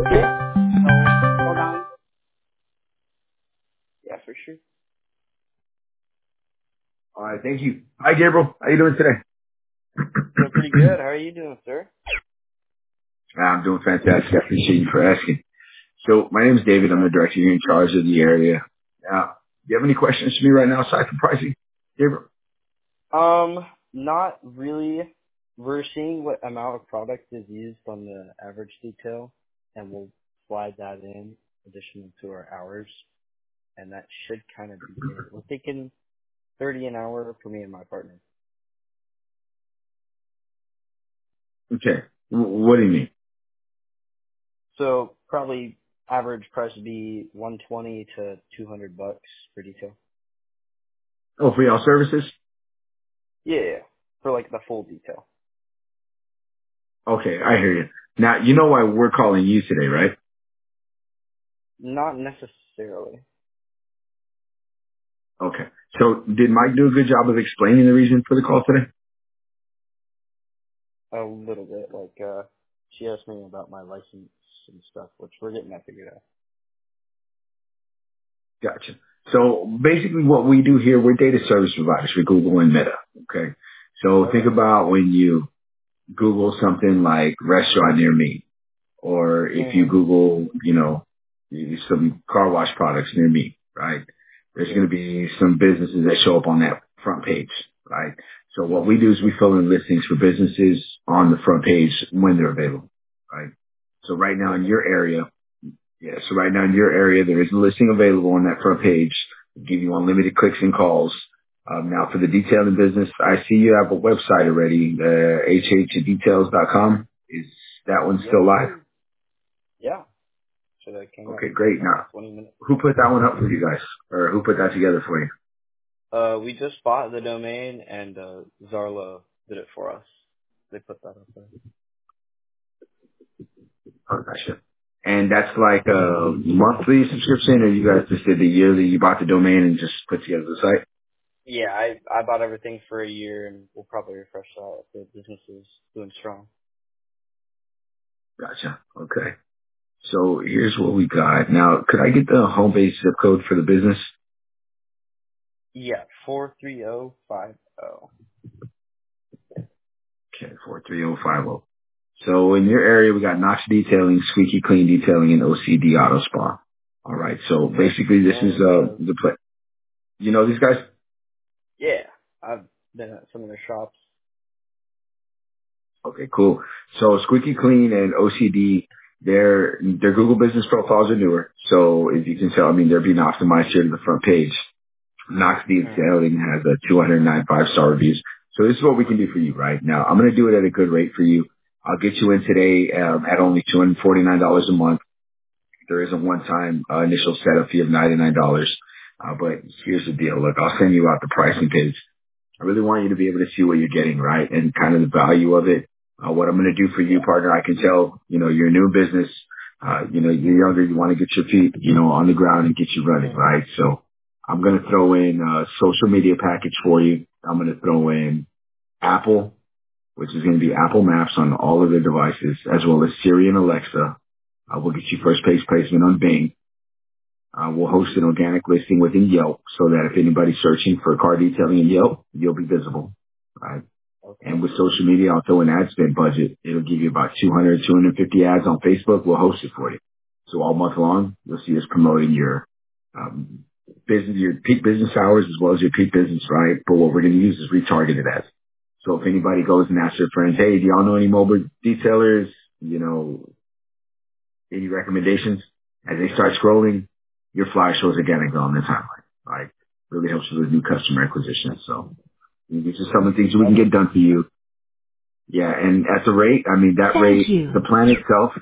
Yeah. So hold on. Yeah, for sure. All right, thank you. Hi, Gabriel. How you doing today? Doing pretty good. How are you doing, sir? I'm doing fantastic. I appreciate you for asking. So my name is David. I'm the director here in charge of the area. Now, do you have any questions for me right now aside from pricing, Gabriel? Not really. We're seeing what amount of product is used on the average detail, and we'll slide that in additional to our hours, and that should kind of be it. We're thinking 30 an hour for me and my partner. Okay. What do you mean? So probably average price would be 120 to 200 bucks for detail. Oh, for y'all services? Yeah, for like the full detail. Okay, I hear you. Now, you know why we're calling you today, right? Not necessarily. Okay. So did Mike do a good job of explaining the reason for the call today? A little bit. Like, she asked me about my license and stuff, which we're getting that figured out. Gotcha. So basically what we do here, we're data service providers for Google and Meta. Okay. So think Okay. about when you Google something like restaurant near me, or if you Mhm. Google, some car wash products near me, right? There's Yeah. going to be some businesses that show up on that front page, right? So what we do is we fill in listings for businesses on the front page when they're available, right? So right now in Okay. your area, so right now in your area, there is a listing available on that front page. We'll give you unlimited clicks and calls. Now for the detailing business, I see you have a website already, hhdetails.com. Is that one Yes, still live? sir. Yeah. Should have came up Okay, great. like Now, 20 minutes who ago. put that one up for you guys? Or who put that together for you? We just bought the domain, and Zarla did it for us. They put that up there. Oh, gotcha. And that's like a monthly subscription, or you guys just did the yearly, you bought the domain and just put together the site? Yeah, I bought everything for a year, and we'll probably refresh that if the business is doing strong. Gotcha. Okay. So here's what we got. Now, could I get the home base zip code for the business? Yeah, 43050. Okay, 43050. So in your area, we got Knox Detailing, Squeaky Clean Detailing, and OCD Auto Spa. All right. So Yep. basically, this is And the play. You know these guys? yeah, I've been at some of their shops. Okay, cool. So Squeaky Clean and OCD, their Google business profiles are newer. So if you can tell, I mean, they're being optimized here to the front page. Knox Mhm. Detailing has a 209 5-star reviews. So this is what we can do for you right now. I'm going to do it at a good rate for you. I'll get you in today at only $249 a month. There is a one-time initial setup fee of $99. But here's the deal. Look, I'll send you out the pricing page. I really want you to be able to see what you're getting, right? And kind of the value of it. What I'm going to do for you, Yeah. partner, I can tell, you're a new business. You're younger. You want to get your feet, on the ground and get you running, Mhm. right? So I'm going to throw in a social media package for you. I'm going to throw in Apple, which is going to be Apple Maps on all of their devices, as well as Siri and Alexa. We'll get you first page placement on Bing. We'll host an organic listing within Yelp so that if anybody's searching for car detailing in Yelp, you'll be visible, right? And Okay. with social media, I'll throw an ad spend budget. It'll give you about 200, 250 ads on Facebook. We'll host it for you. So all month long, you'll see us promoting your business, your peak business hours as well as your peak business, right? But what we're going to use is retargeted ads. So if anybody goes and asks their friends, hey, do y'all know any mobile detailers? Any recommendations? As they start scrolling, your flyer shows organic on the timeline. Right? Really helps you with new customer acquisition. So these are some of the things we can That get makes done sense. for you. Yeah, and at the rate, I mean, that Thank rate, you. the plan itself,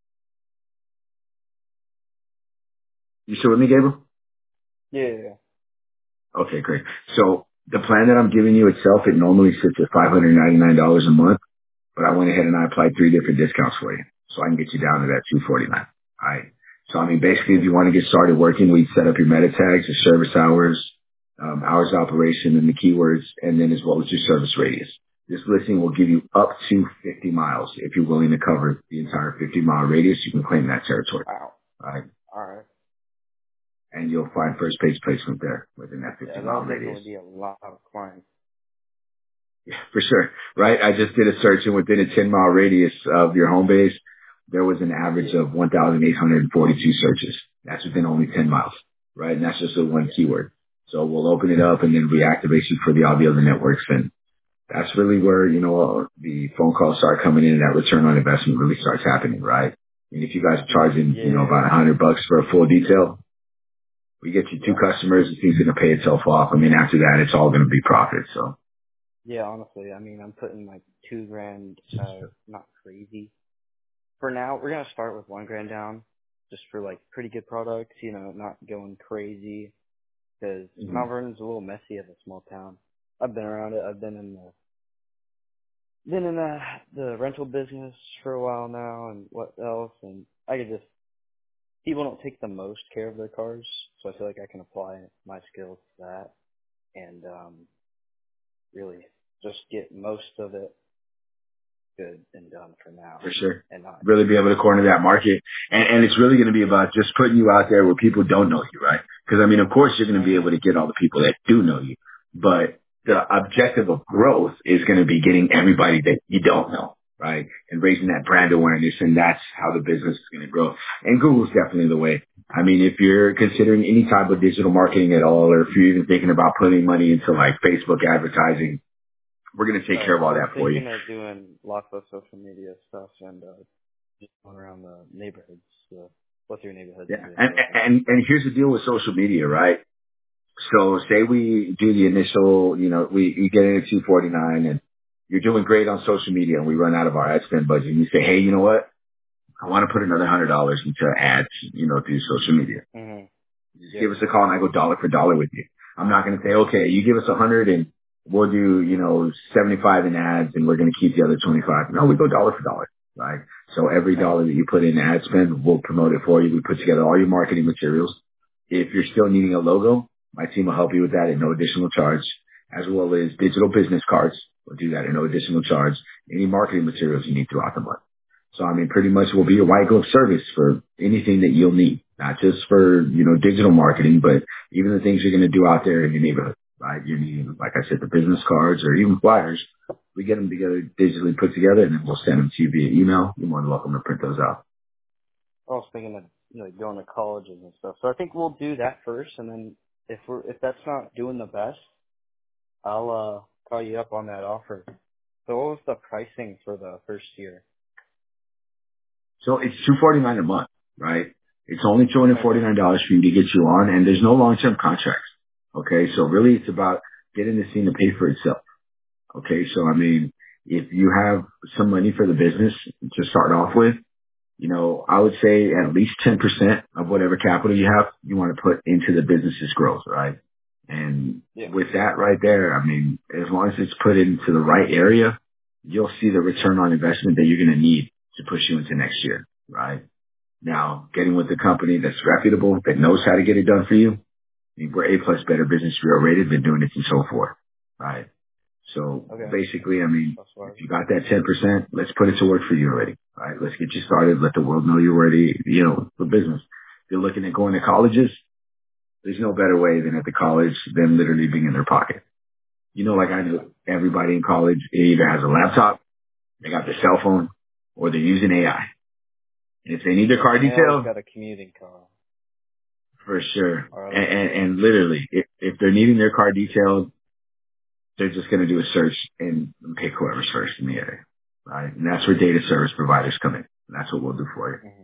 you still with me, Gabriel? Yeah. Okay, great. So the plan that I'm giving you itself, it normally sits at $599 a month, but I went ahead and I applied 3 different discounts for you. So I can get you down to that 249. All right. So I mean, basically, if Okay. you want to get started working, we set up your meta tags, your service hours, hours of operation, and the keywords, and then as well as your service radius. This listing will give you up to 50 miles. If you're willing to cover the entire 50-mile radius, you can claim that territory. Wow. Right? All right. And you'll find first page placement there within that Yeah, 50-mile that'll radius. definitely be a lot of climbing. Yeah, for sure. Right? I just did a search, and within a 10-mile radius of your home base, there was an average of 1,842 searches. That's within only 10 miles. Right? And that's just a one keyword. So we'll open it up and then reactivate you for all the other networks. And that's really where, the phone calls start coming in and that return on investment really starts happening, right? And if you guys are charging, about $100 for a full detail, we get you two customers, the thing's going to pay itself off. I mean, after that, it's all going to be profit. So Yeah, honestly, I mean, I'm putting like $2,000, not crazy. For now, we're gonna start with $1,000 down, just for like pretty good products, not going crazy, because Mount Vernon's a little messy as a small town. I've been around it. I've been in the rental business for a while now, and what else, and people don't take the most care of their cars, so I feel like I can apply my skills to that, and really just get most of it good and done for now. for sure, And not. really be able to corner that market. And it's really going to be about just putting you out there where people don't know you, right? Because I mean, of course you're going to be able to get all the people that do know you, but the objective of growth is going to be getting everybody that you don't know, right? And raising that brand awareness, and that's how the business is going to grow. And Google's definitely the way. I mean, if you're considering any type of digital marketing at all, or if you're even thinking about putting money into like Facebook advertising, we're going to take care of all that for you. I'm thinking of doing lots of social media stuff and just going around the neighborhoods, what's your neighborhoods? Yeah. And here's the deal with social media, right? So say we do the initial, we get in at 249 and you're doing great on social media and we run out of our ad spend budget and you say, hey, you know what? I want to put another $100 into ads, through social media. Just give us a call and I go dollar for dollar with you. I'm not going to say, okay, you give us 100 and we'll do, 75 in ads and we're going to keep the other 25. No, we go dollar for dollar, right? So every dollar that you put in ad spend, we'll promote it for you. We put together all your marketing materials. If you're still needing a logo, my team will help you with that at no additional charge, as well as digital business cards. We'll do that at no additional charge. Any marketing materials you need throughout the month. So, I mean, pretty much we'll be a white glove service for anything that you'll need, not just for, digital marketing, but even the things you're going to do out there in your neighborhood, right? You're needing, like I said, the business cards or even flyers. We get them together, digitally put together, and then we'll send them to you via email. You're more than welcome to print those out. I was thinking of going to colleges and stuff. So I think we'll do that first, and then if that's not doing the best, I'll call you up on that offer. So what was the pricing for the first year? So it's $249 a month, right? It's only $249 for you to get you on, and there's no long-term contracts. Okay, so really it's about getting this thing to pay for itself. Okay, so I mean, if you have some money for the business to start off with, I would say at least 10% of whatever capital you have, you want to put into the business's growth, right? And with that right there, I mean, as long as it's put into the right area, you'll see the return on investment that you're going to need to push you into next year, right? Now, getting with a company that's reputable, that knows how to get it done for you. I mean, we're A+ Better Business Bureau rated, been doing it since '04, right? So basically, I mean, if you got that 10%, let's put it to work for you already, right? Let's get you started. Let the world know you're ready, for business. If you're looking at going to colleges, there's no better way than at the college than literally being in their pocket. Like I know everybody in college either has a laptop, they got their cell phone, or they're using AI. And if they need their car detailed, got a commuting car. for sure. And literally, if they're needing their car detailed, they're just going to do a search and pick whoever's first in the area, right? And that's where data service providers come in. And that's what we'll do for you.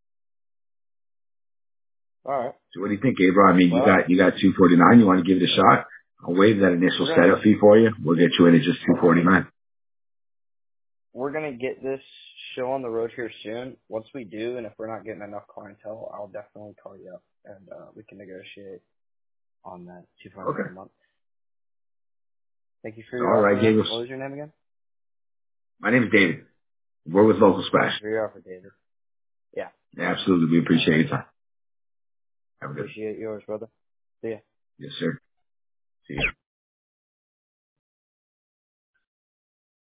All right. So what do you think, Gabriel? I mean, you got 249. You want to give it a shot? I'll waive that initial setup fee for you. We'll get you in at just 249. We're going to get this show on the road here soon. Once we do, and if we're not getting enough clientele, I'll definitely call you up and we can negotiate on that $249 a month. Thank you for your offer. Gabriel. What was your name again? My name is David. We're with Local Splash. Thank you for your offer, David. Yeah. Absolutely. We appreciate your time. Have a good one. Appreciate yours, brother. See ya. Yes, sir. See you.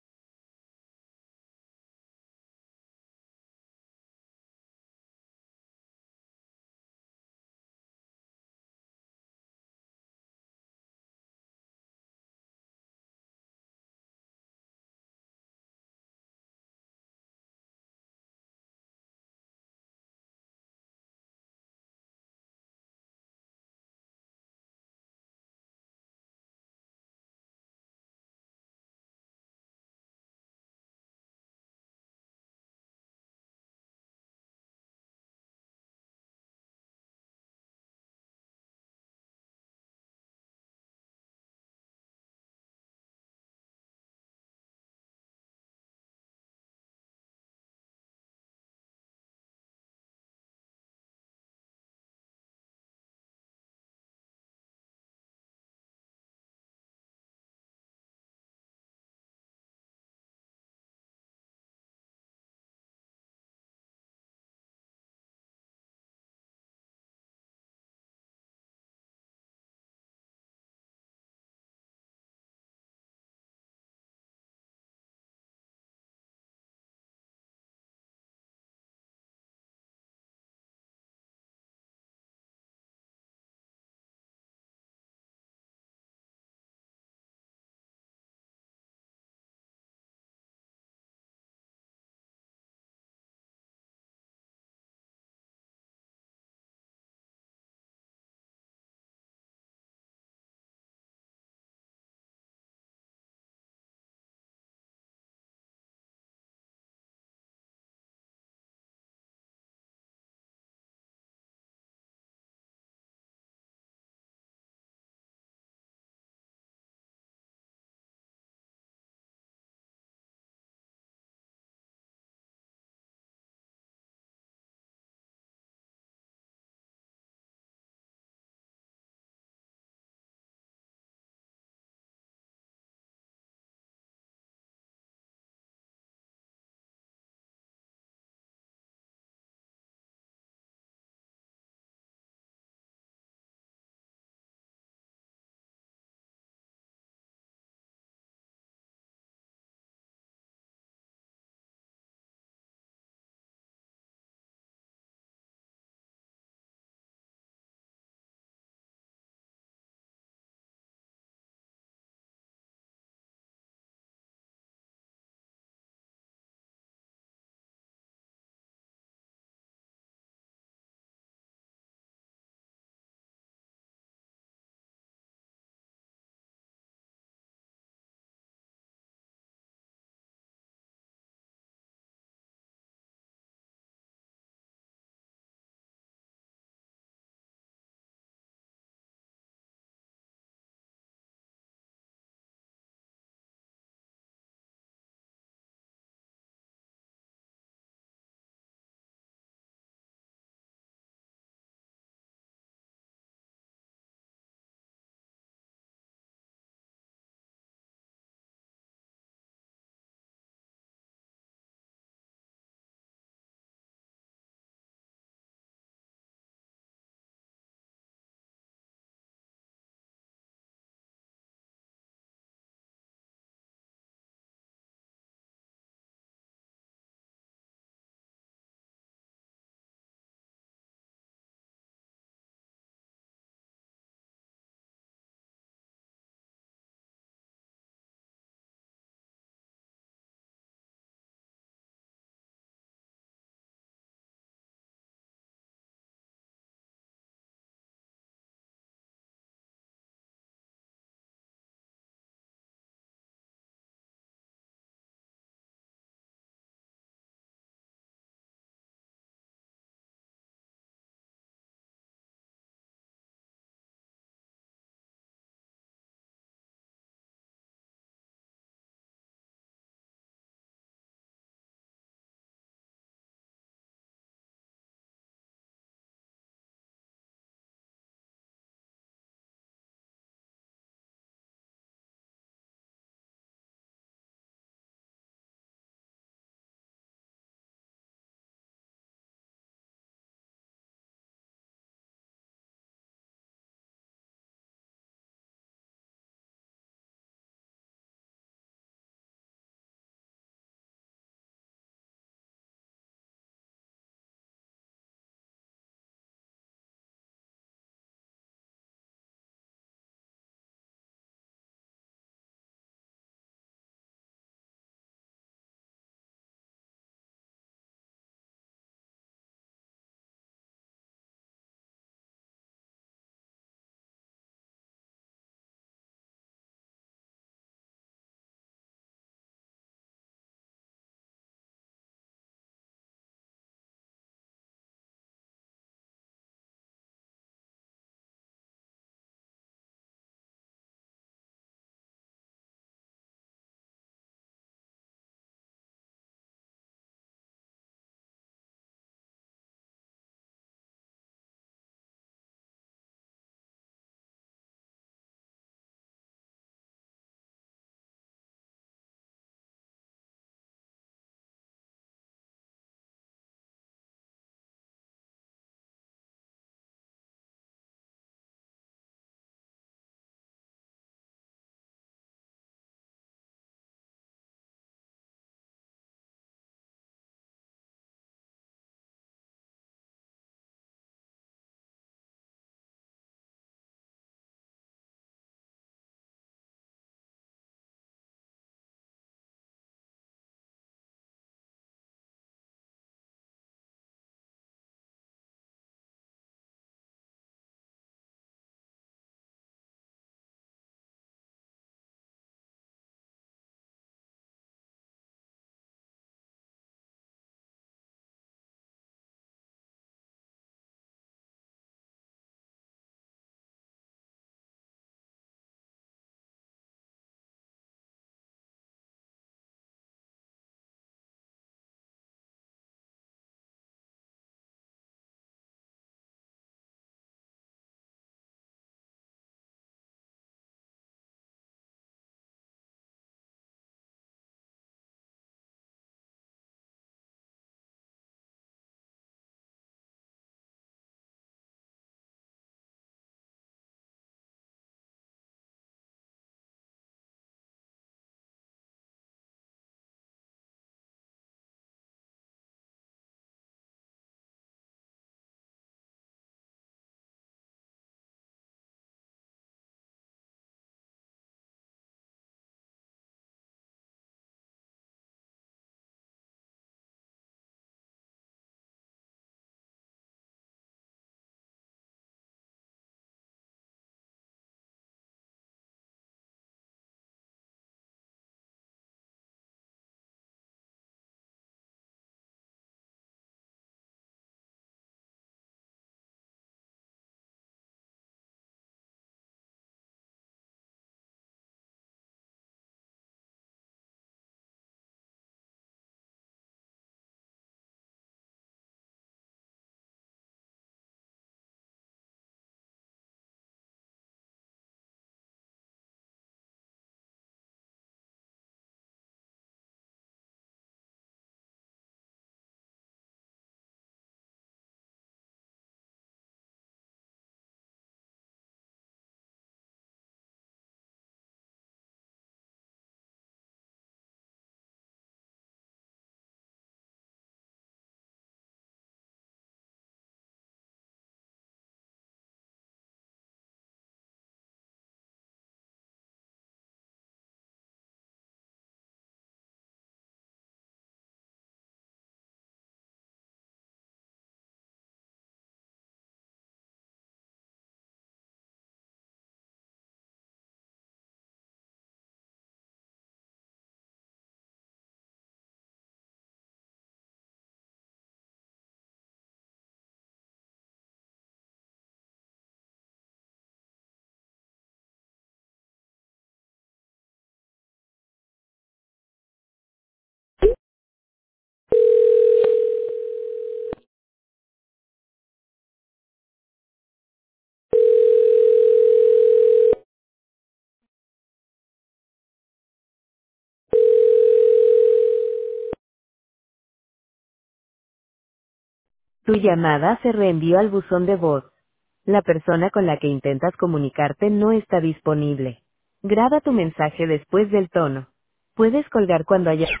Tu llamada se reenvió al buzón de voz. La persona con la que intentas comunicarte no está disponible. Graba tu mensaje después del tono. Puedes colgar cuando haya